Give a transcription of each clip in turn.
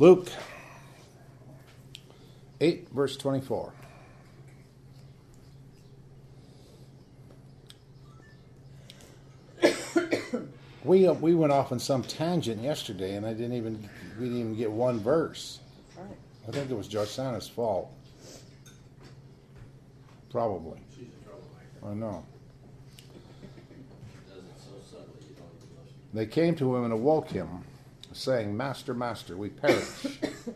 Luke 8, verse 24. We went off on some tangent yesterday, and we didn't even get one verse. Right. I think it was Josana's fault. Probably. She's a troublemaker. I know. Does it so subtly you don't even listen. They came to him and awoke him, saying, Master, Master, we perish.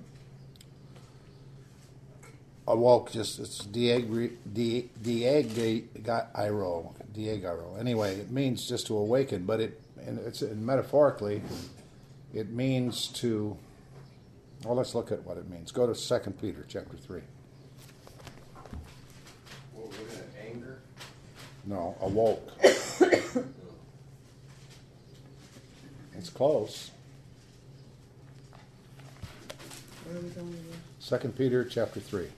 Awoke, it's diego. Anyway, it means just to awaken, but it's metaphorically, it means to. Well, let's look at what it means. Go to 2 Peter chapter 3. Well, we're going to anger. No, awoke. It's close. Where are we going again? 2 Peter chapter 3.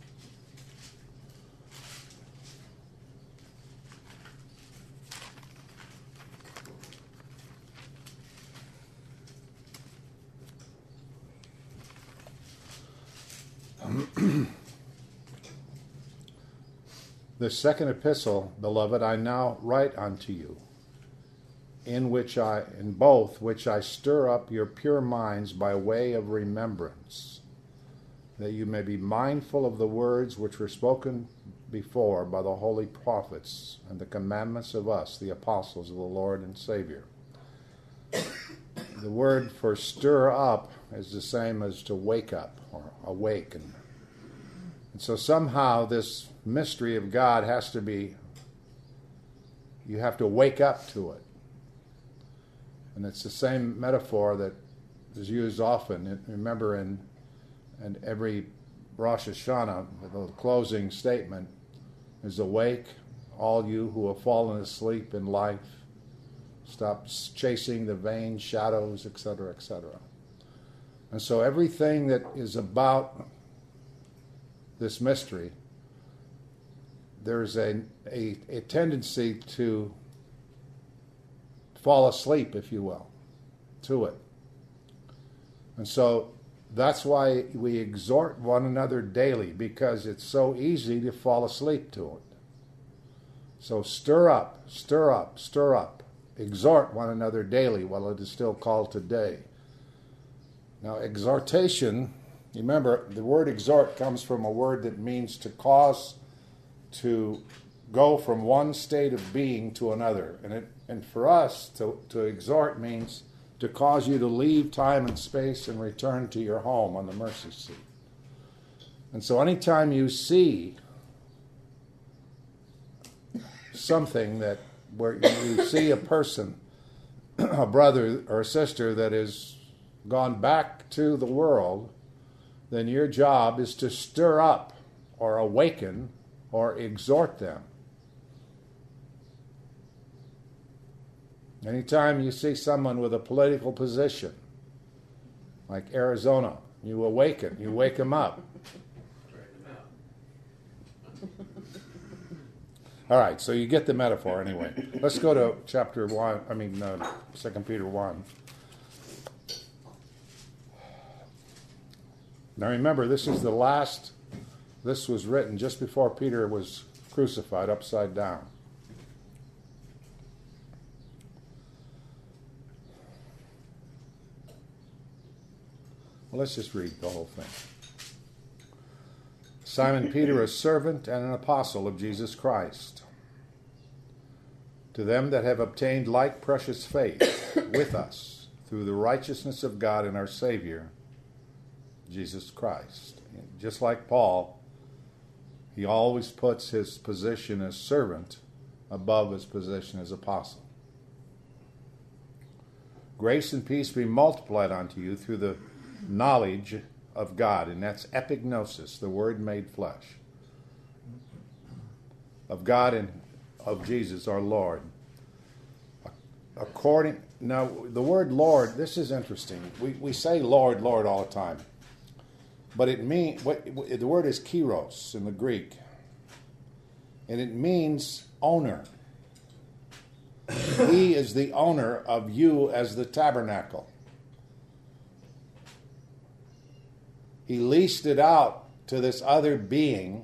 The second epistle, beloved, I now write unto you, in both which I stir up your pure minds by way of remembrance, that you may be mindful of the words which were spoken before by the holy prophets and the commandments of us, the apostles of the Lord and Savior. The word for stir up is the same as to wake up or awaken. And so somehow this mystery of God has to be, you have to wake up to it. And it's the same metaphor that is used often. Remember in every Rosh Hashanah, the closing statement is, awake, all you who have fallen asleep in life. Stop chasing the vain shadows, etc., etc. And so everything that is about this mystery, there's a tendency to fall asleep, if you will, to it. And so that's why we exhort one another daily, because it's so easy to fall asleep to it. So stir up, stir up, stir up. Exhort one another daily while it is still called today. Now, exhortation, remember, the word exhort comes from a word that means to cause to go from one state of being to another. And for us, to exhort means to cause you to leave time and space and return to your home on the mercy seat. And so anytime you see something where you see a person, a brother or a sister that has gone back to the world, then your job is to stir up or awaken or exhort them. Anytime you see someone with a political position, like Arizona, you awaken, you wake them up. All right, so you get the metaphor anyway. Let's go to 2 Peter 1. Now remember, this was written just before Peter was crucified upside down. Well, let's just read the whole thing. Simon Peter, a servant and an apostle of Jesus Christ, to them that have obtained like precious faith with us through the righteousness of God and our Savior, Jesus Christ. Just like Paul, he always puts his position as servant above his position as apostle. Grace and peace be multiplied unto you through the knowledge of God, and that's epignosis, the Word made flesh, of God and of Jesus our Lord. Now the word Lord, this is interesting. We say Lord, Lord all the time, but the word is kyros in the Greek, and it means owner. He is the owner of you as the tabernacle. He leased it out to this other being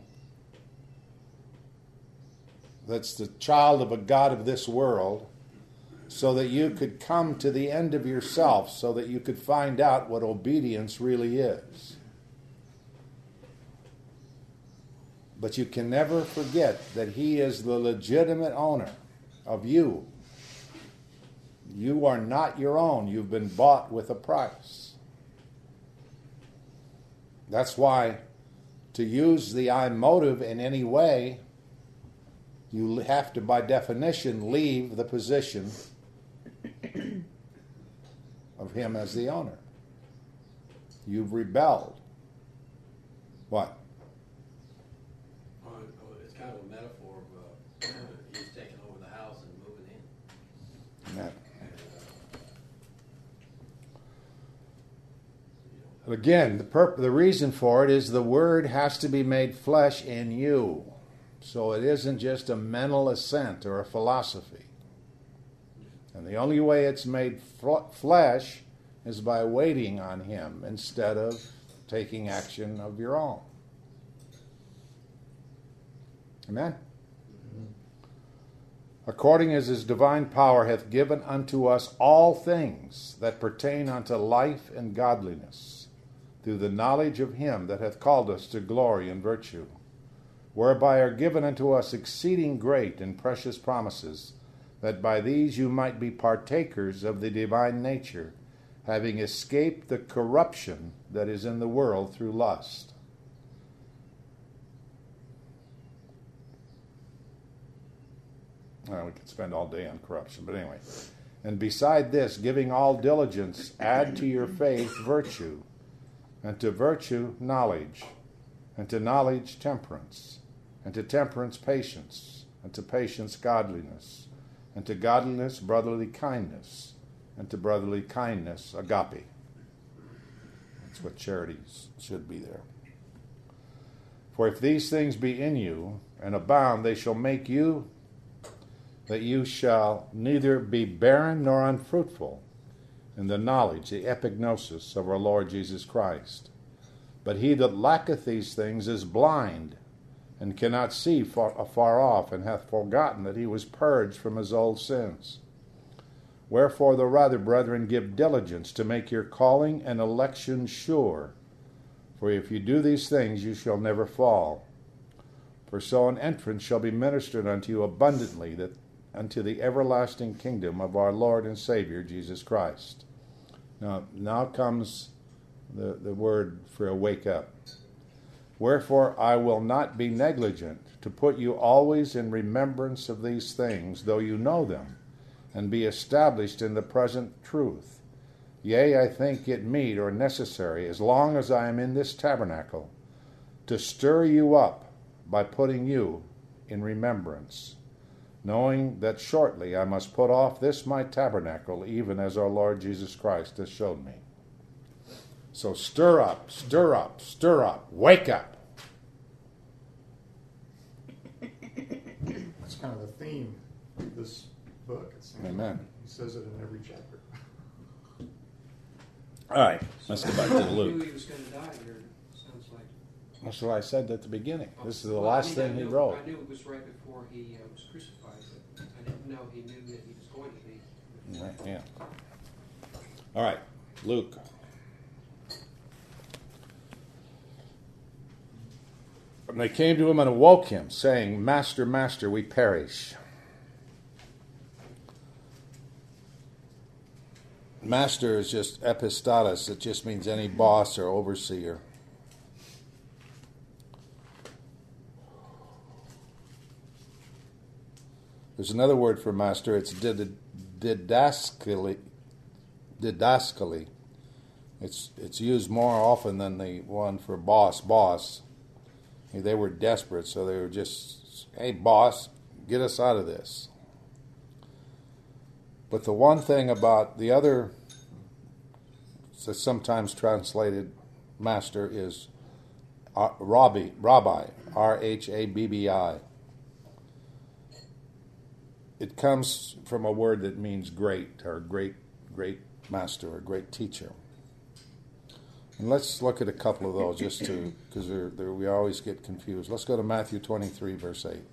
that's the child of a god of this world, so that you could come to the end of yourself, so that you could find out what obedience really is. But you can never forget that he is the legitimate owner of you. You are not your own. You've been bought with a price. That's why to use the I motive in any way, you have to, by definition, leave the position of him as the owner. You've rebelled. What? Well, it's kind of a metaphor of he's taking over the house and moving in. Yeah. And, But again, the reason for it is the Word has to be made flesh in you. So it isn't just a mental assent or a philosophy. And the only way it's made flesh is by waiting on him instead of taking action of your own. Amen? According as his divine power hath given unto us all things that pertain unto life and godliness, through the knowledge of him that hath called us to glory and virtue, whereby are given unto us exceeding great and precious promises, that by these you might be partakers of the divine nature, having escaped the corruption that is in the world through lust. Well, we could spend all day on corruption, but anyway. And beside this, giving all diligence, add to your faith virtue, and to virtue knowledge, and to knowledge temperance, and to temperance patience, and to patience godliness, and to godliness brotherly kindness, and to brotherly kindness agape. That's what charities should be there. For if these things be in you, and abound, they shall make you that you shall neither be barren nor unfruitful in the knowledge, the epignosis of our Lord Jesus Christ. But he that lacketh these things is blind, and cannot see afar off, and hath forgotten that he was purged from his old sins. Wherefore the rather, brethren, give diligence to make your calling and election sure. For if you do these things, you shall never fall. For so an entrance shall be ministered unto you abundantly, that unto the everlasting kingdom of our Lord and Savior Jesus Christ. Now comes the word for a wake up. Wherefore I will not be negligent to put you always in remembrance of these things, though you know them, and be established in the present truth. Yea, I think it meet or necessary, as long as I am in this tabernacle, to stir you up by putting you in remembrance, knowing that shortly I must put off this my tabernacle, even as our Lord Jesus Christ has showed me. So stir up, stir up, stir up, wake up. That's kind of the theme of this book. It seems. Amen. He says it in every chapter. All right, let's go back to He knew Luke. he was going to die here, sounds like. That's what I said at the beginning. This is the Well, last I mean, thing he wrote. I knew it was right before he was crucified, but I didn't know he knew that he was going to be. Right, yeah. All right, Luke. And they came to him and awoke him, saying, Master, Master, we perish. Master is just epistatus. It just means any boss or overseer. There's another word for master. It's didaskally. Didaskally. It's used more often than the one for boss. They were desperate, so they were just, hey, boss, get us out of this. But the one thing about the other, sometimes translated master, is rabbi, R-H-A-B-B-I. It comes from a word that means great, or great master, or great teacher. And let's look at a couple of those just to, because we always get confused. Let's go to Matthew 23, verse 8.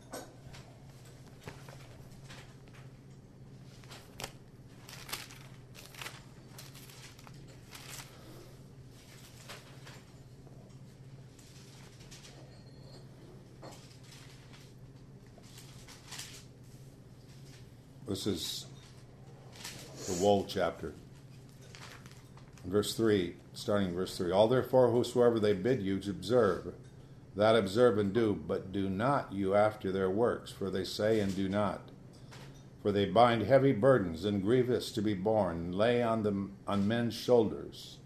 This is the woe chapter. Verse 3, starting verse 3. All therefore whosoever they bid you to observe, that observe and do, but do not you after their works, for they say and do not. For they bind heavy burdens and grievous to be borne, and lay them on men's shoulders.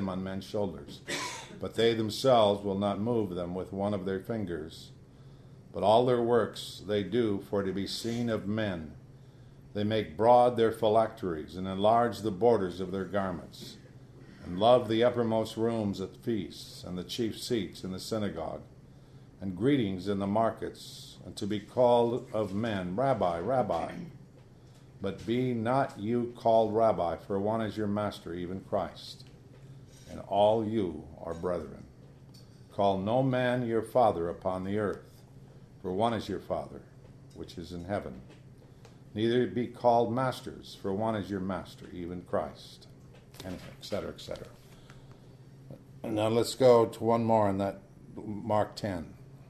But they themselves will not move them with one of their fingers. But all their works they do for to be seen of men. They make broad their phylacteries, and enlarge the borders of their garments, and love the uppermost rooms at feasts, and the chief seats in the synagogue, and greetings in the markets, and to be called of men, Rabbi, Rabbi. But be not you called Rabbi, for one is your master, even Christ, and all you are brethren. Call no man your father upon the earth, for one is your Father, which is in heaven. Neither be called masters, for one is your master, even Christ. Anyway, etc., etc. And now let's go to one more in that Mark 10.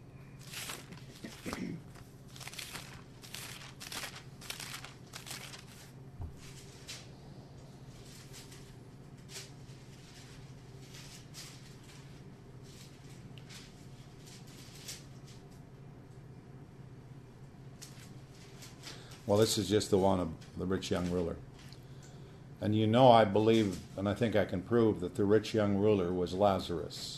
Well, this is just the one of the rich young ruler. And you know, I believe, and I think I can prove, that the rich young ruler was Lazarus.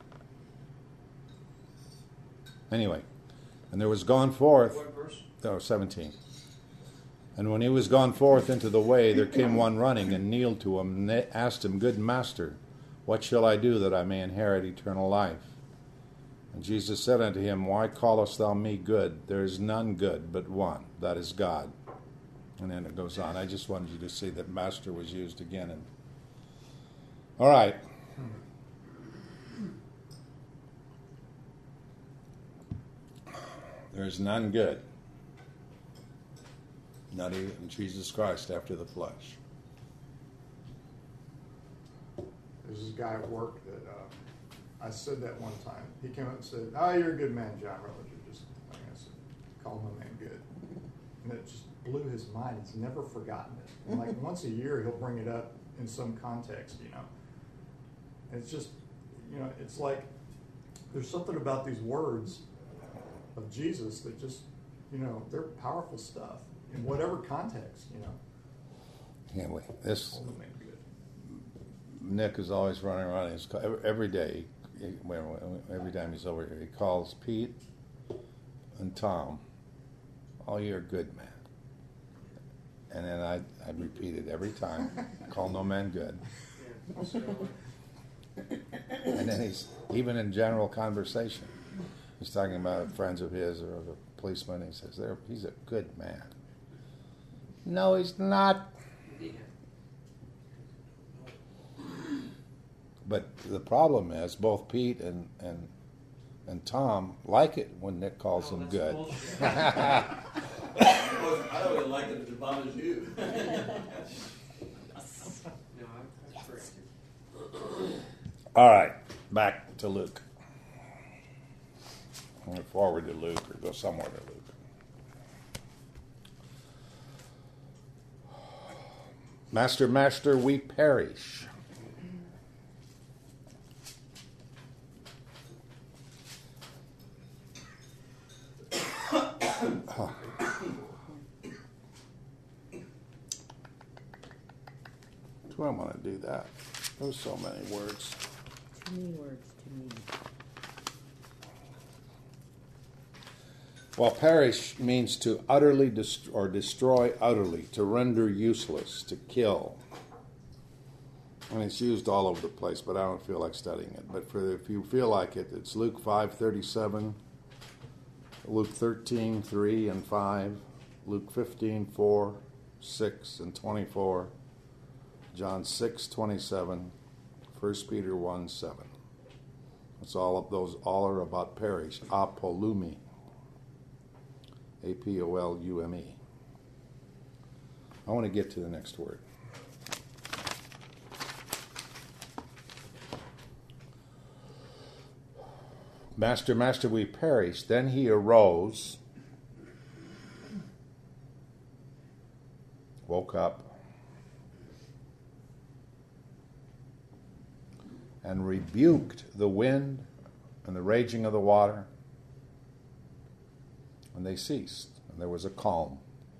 Anyway, and there was gone forth... What verse? 17. And when he was gone forth into the way, there came one running and kneeled to him and asked him, Good master, what shall I do that I may inherit eternal life? And Jesus said unto him, Why callest thou me good? There is none good but one, that is God. And then it goes on. I just wanted you to see that master was used again. And all right. There is none good. Not even Jesus Christ after the flesh. There's this guy at work that I said that one time. He came up and said, you're a good man, John Rutledge. Just like I said, call my man good. And it just blew his mind. He's never forgotten it. And like once a year, he'll bring it up in some context, And it's just, it's like there's something about these words of Jesus that just, they're powerful stuff in whatever context, Anyway, this Call my man good. Nick is always running around. Every day, every time he's over here, he calls Pete and Tom, "Oh, you're a good man." And then I repeat it every time. Call no man good. Yeah. So, And then he's, even in general conversation, he's talking about friends of his or a policeman. He says, he's a good man. No, he's not. yeah. But the problem is both Pete and Tom like it when Nick calls them that's good. bullshit. I don't even like it as bomb as you. No, I'm correct. All right, back to Luke. I'm going to forward to Luke or go somewhere to Luke. Master, master, we perish. Do I want to do that? There's so many words. Too many words to me. Well, perish means to utterly destroy utterly, to render useless, to kill. And it's used all over the place, but I don't feel like studying it. But if you feel like it, it's Luke 5:37, Luke 13:3 and 5, Luke 15:4, 6 and 24, John 6:27, 1 Peter 1:7. It's all of those, all are about perish. Apolume. Apolume. I want to get to the next word. Master, Master, we perish. Then he arose, woke up, and rebuked the wind and the raging of the water, and they ceased, and there was a calm.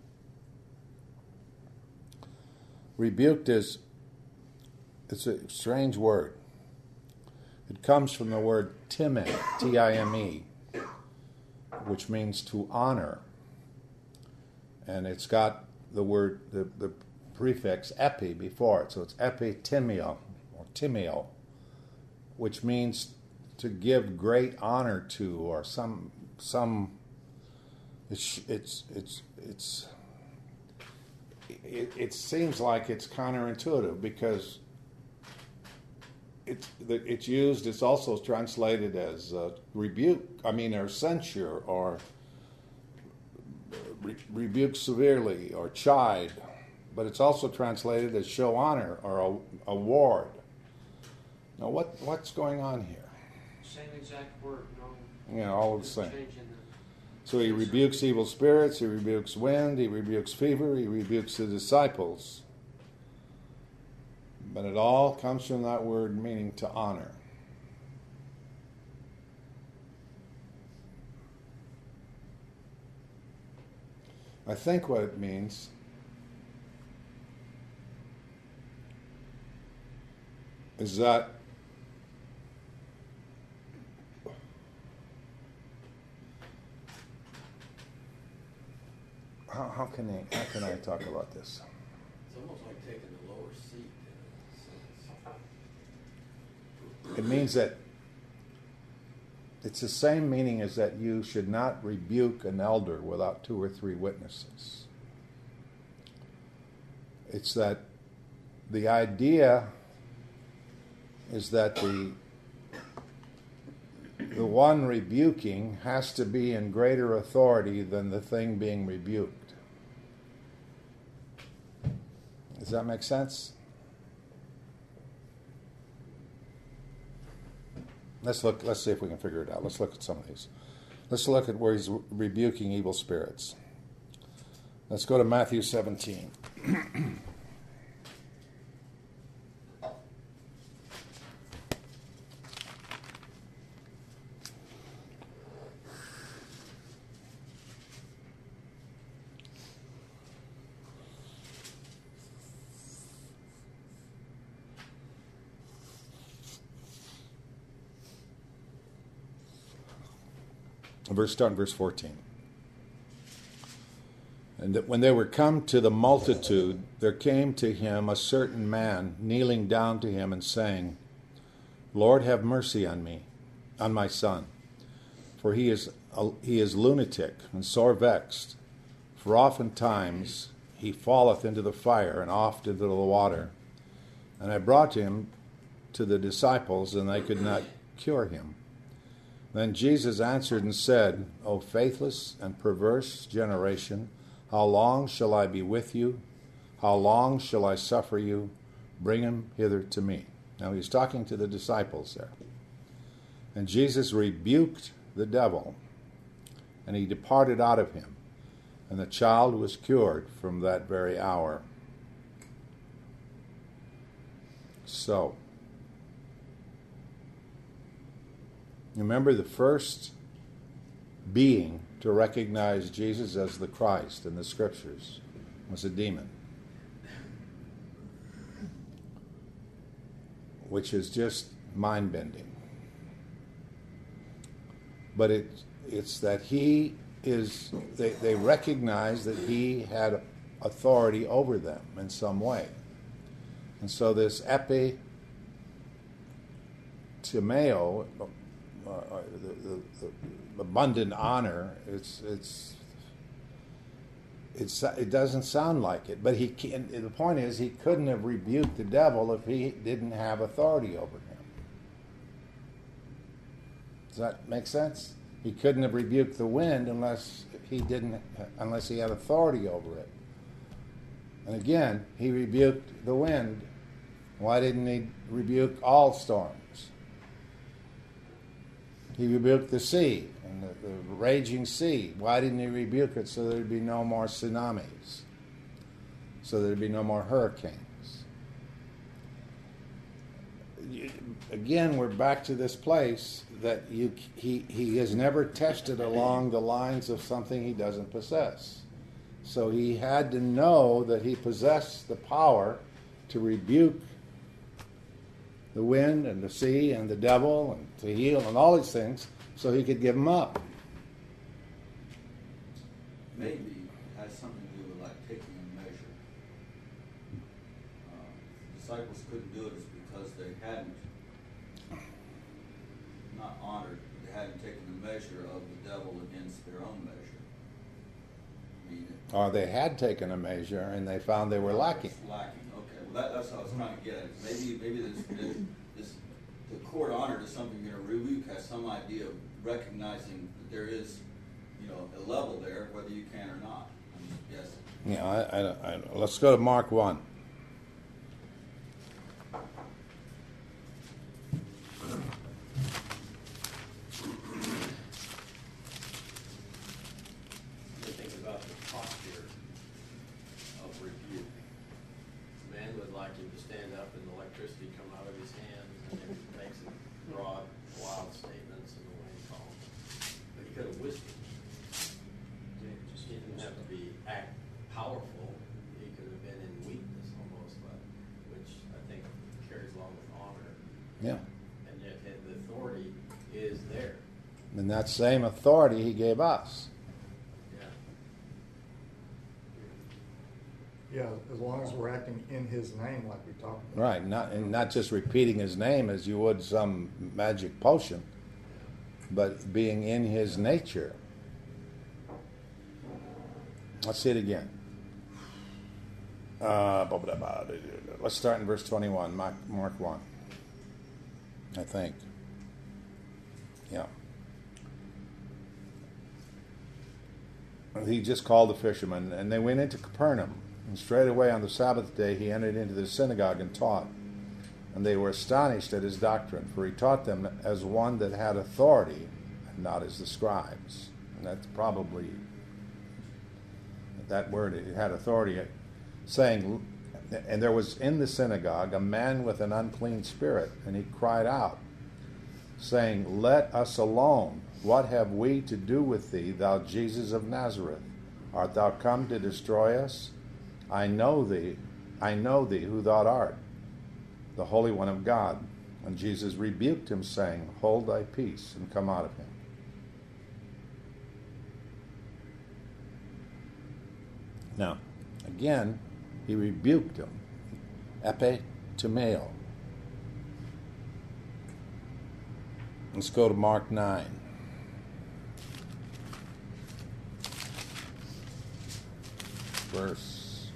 Rebuked it's a strange word. It comes from the word time, T-I-M-E, which means to honor. And it's got the word, the prefix epi before it. So it's epitimio, or timio, which means to give great honor to, or it seems like it's counterintuitive because it's used. It's also translated as rebuke. Or censure, or rebuke severely, or chide. But it's also translated as show honor or award. Now, what's going on here? Same exact word, no. Yeah, all the same. change in the- So he rebukes evil spirits, he rebukes wind, he rebukes fever, he rebukes the disciples. But it all comes from that word meaning to honor. I think what it means is that how can I talk about this? It's almost like taking the lower seat in a sense. It means that it's the same meaning as that you should not rebuke an elder without 2 or 3 witnesses. It's that the idea is that the one rebuking has to be in greater authority than the thing being rebuked. Does that make sense? Let's see if we can figure it out. Let's look at some of these. Let's look at where he's rebuking evil spirits. Let's go to Matthew 17. Verse 14. And that when they were come to the multitude, there came to him a certain man, kneeling down to him and saying, Lord, have mercy on me, on my son, for he is lunatic and sore vexed. For oftentimes he falleth into the fire and oft into the water. And I brought him to the disciples, and they could not cure him. Then Jesus answered and said, O faithless and perverse generation, how long shall I be with you? How long shall I suffer you? Bring him hither to me. Now he's talking to the disciples there. And Jesus rebuked the devil, and he departed out of him. And the child was cured from that very hour. So, remember, the first being to recognize Jesus as the Christ in the Scriptures was a demon, which is just mind-bending. But it's that they recognize that he had authority over them in some way. And so this epitimeo, the abundant honor, it doesn't sound like it. But the point is, he couldn't have rebuked the devil if he didn't have authority over him. Does that make sense? He couldn't have rebuked the wind unless he had authority over it. And again, he rebuked the wind. Why didn't he rebuke all storms? He rebuked the sea and the raging sea. Why didn't he rebuke it so there'd be no more tsunamis? So there'd be no more hurricanes? Again, we're back to this place that he has never tested along the lines of something he doesn't possess. So he had to know that he possessed the power to rebuke the wind and the sea and the devil and to heal and all these things so he could give them up. Maybe it has something to do with like taking a measure. The disciples couldn't do it is because they hadn't not honored, they hadn't taken the measure of the devil against their own measure. I mean, Or they had taken a measure and they found they were lacking. Lacking. Okay. Well, that's what I was trying to get at. Maybe this the court honor to something you're going to rebuke has some idea of recognizing that there is, a level there, whether you can or not. I'm just guessing. Yeah, let's go to Mark 1. Think about the posture of rebuke. Man would like him to stand up and electricity come out of his hands, and then he makes some broad, wild statements in the way he calls. But he could have whispered. He didn't have to act powerful. He could have been in weakness almost, but which I think carries along with honor. Yeah. And yet the authority is there. And that same authority he gave us. Yeah, as long as we're acting in his name like we talked about. Right, not just repeating his name as you would some magic potion, but being in his nature. Let's see it again. Let's start in verse 21, Mark 1, I think. Yeah. He just called the fishermen, and they went into Capernaum. And straightway on the Sabbath day he entered into the synagogue and taught. And they were astonished at his doctrine, for he taught them as one that had authority, and not as the scribes. And that's probably that word, it had authority, saying, and there was in the synagogue a man with an unclean spirit, and he cried out, saying, Let us alone. What have we to do with thee, thou Jesus of Nazareth? Art thou come to destroy us? I know thee, who thou art, the Holy One of God. And Jesus rebuked him, saying, Hold thy peace, and come out of him. Now, again, he rebuked him. Epitomeo. Let's go to Mark 9. Verse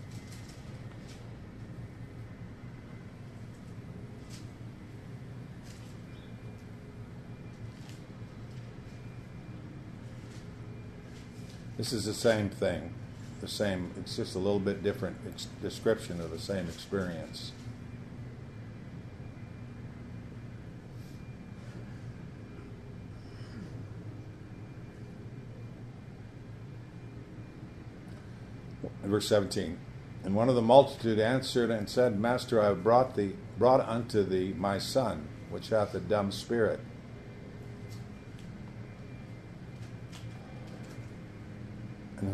'This is the same thing. It's just a little bit different description of the same experience. Verse 17. And one of the multitude answered and said, Master, I have brought unto thee my son, which hath a dumb spirit. And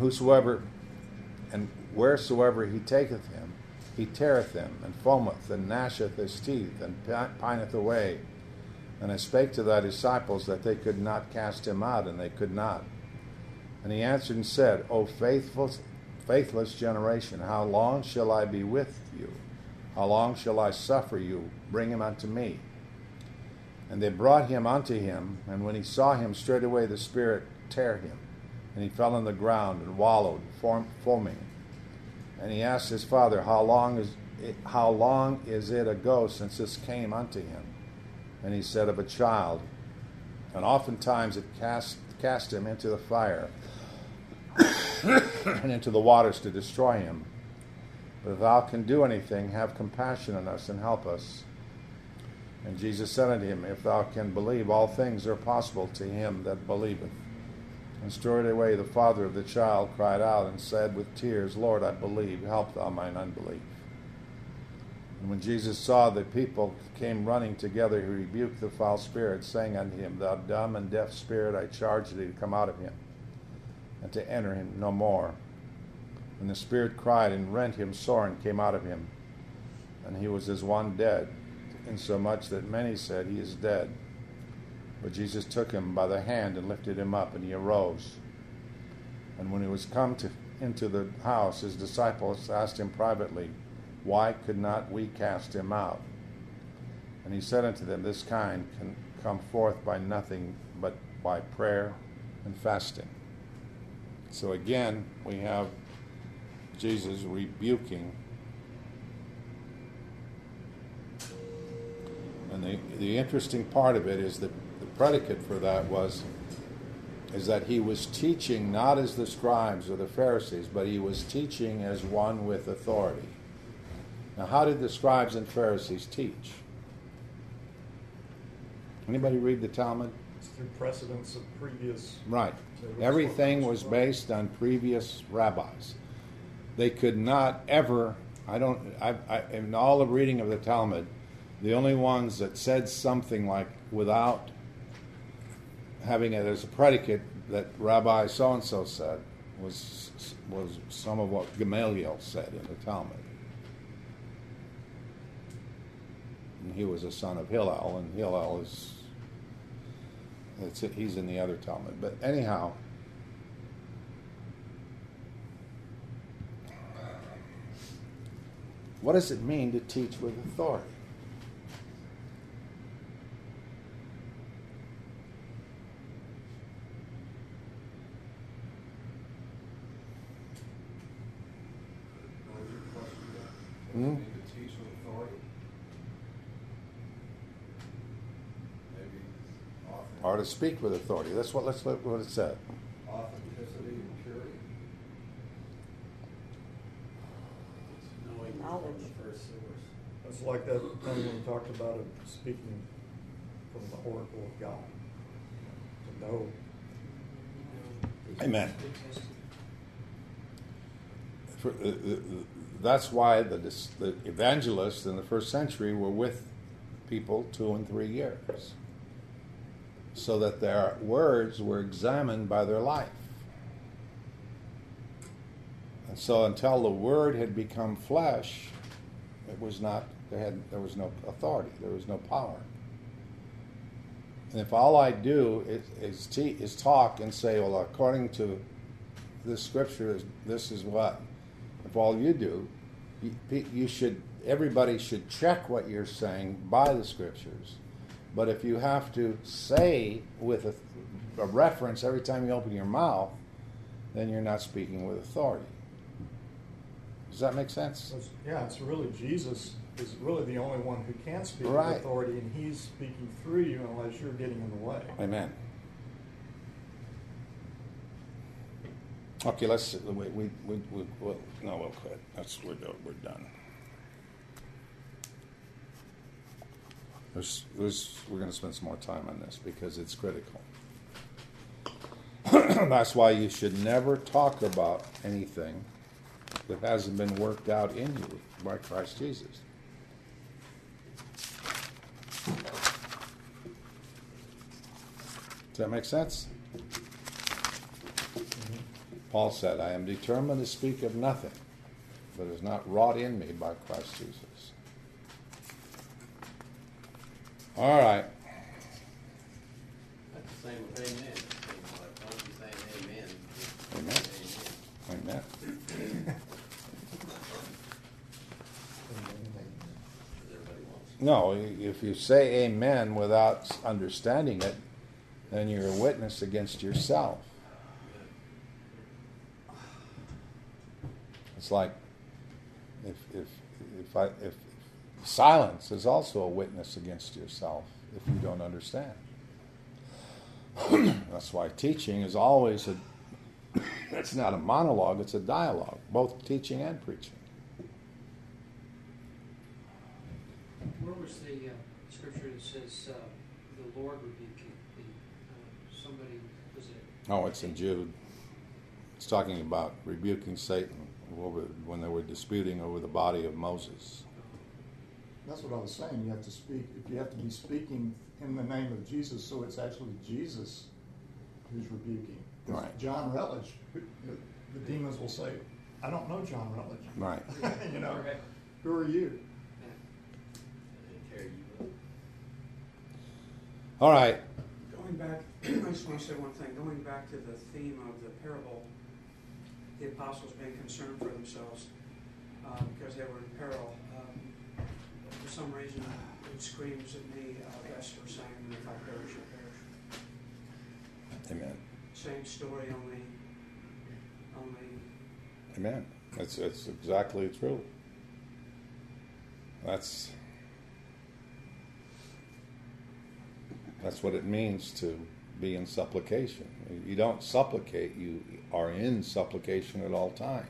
wheresoever he taketh him, he teareth him, and foameth, and gnasheth his teeth, and pineth away. And I spake to thy disciples that they could not cast him out, and they could not. And he answered and said, O faithless generation, how long shall I be with you? How long shall I suffer you? Bring him unto me. And they brought him unto him, and when he saw him, straightway the spirit tear him, And he fell on the ground and wallowed, foaming. And he asked his father, How long is it ago since this came unto him? And he said, Of a child. And oftentimes it cast him into the fire and into the waters to destroy him. But if thou can do anything, have compassion on us and help us. And Jesus said unto him, If thou can believe, all things are possible to him that believeth. And straightway the father of the child cried out and said with tears, Lord, I believe, help thou mine unbelief. And when Jesus saw the people came running together, he rebuked the foul spirit, saying unto him, Thou dumb and deaf spirit, I charge thee to come out of him, and to enter him no more. And the spirit cried and rent him sore, and came out of him. And he was as one dead, insomuch that many said, He is dead. But Jesus took him by the hand and lifted him up, and he arose. And when he was come into the house, his disciples asked him privately, Why could not we cast him out? And he said unto them, This kind can come forth by nothing but by prayer and fasting. So again, we have Jesus rebuking. And the interesting part of it is that the predicate for that is that he was teaching not as the scribes or the Pharisees, but he was teaching as one with authority. Now, how did the scribes and Pharisees teach? Anybody read the Talmud? It's through precedents of previous. Right. Everything was based on previous rabbis. They could not ever, in all the reading of the Talmud, the only ones that said something like without having it as a predicate that Rabbi so-and-so said was some of what Gamaliel said in the Talmud. And he was a son of Hillel, and Hillel he's in the other Talmud. But anyhow, what does it mean to teach with authority? Hmm? To teach with authority. Maybe Or to speak with authority. That's what it said. authenticity and purity. Knowing Knowledge. from the first source. It's like that thing when we talked about it, speaking from the oracle of God. To know. Amen. That's why the evangelists in the first century were with people 2 and 3 years, so that their words were examined by their life. And so until the word had become flesh, it was not. There was no authority. There was no power. And if all I do is talk and say, well, according to this scripture, this is what. If all you do, everybody should check what you're saying by the scriptures. But if you have to say with a reference every time you open your mouth, then you're not speaking with authority. Does that make sense? Yeah, it's really Jesus is really the only one who can speak Right. with authority, and he's speaking through you unless you're getting in the way. Amen. Okay, we'll quit. We're done. We're going to spend some more time on this because it's critical. That's why you should never talk about anything that hasn't been worked out in you by Christ Jesus. Does that make sense? Paul said, I am determined to speak of nothing that is not wrought in me by Christ Jesus. All right. That's the same with amen. Don't be saying amen. Amen. Amen. Because everybody wants. No, if you say amen without understanding it, then you're a witness against yourself. It's like if silence is also a witness against yourself if you don't understand. That's why teaching is always it's not a monologue, it's a dialogue, both teaching and preaching. Where was the scripture that says the Lord rebuked somebody, was it? Oh, it's in Jude. It's talking about rebuking Satan when they were disputing over the body of Moses. That's what I was saying. You have to speak. If you have to be speaking in the name of Jesus, so it's actually Jesus who's rebuking. Right. John Rutledge, the demons will say, "I don't know John Rutledge." Right. You know, Correct. who are you? And they tear you up. All right. Going back, I just want to say one thing. Going back to the theme of the parable, the apostles being concerned for themselves because they were in peril. For some reason, it screams at me, Esther saying, "If I perish, I perish." Amen. Same story, only. Amen. It's exactly true. That's what it means to be in supplication. You don't supplicate, you are in supplication at all times.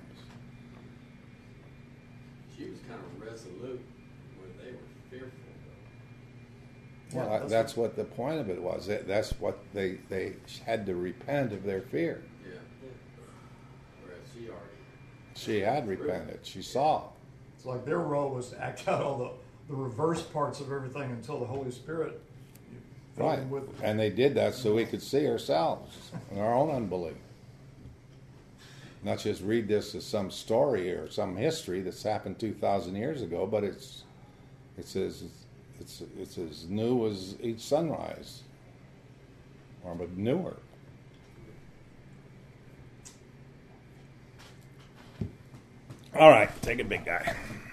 She was kind of resolute where they were fearful, though. Well, that's what the point of it was. That's what they had to repent of their fear. Yeah. Whereas she already. She had repented. She saw. It's like their role was to act out all the reverse parts of everything until the Holy Spirit filled Right. them with. And they did that so we could see ourselves and our own unbelief. Not just read this as some story or some history that's happened 2,000 years ago, but it's as new as each sunrise, or but newer. All right, take it, big guy.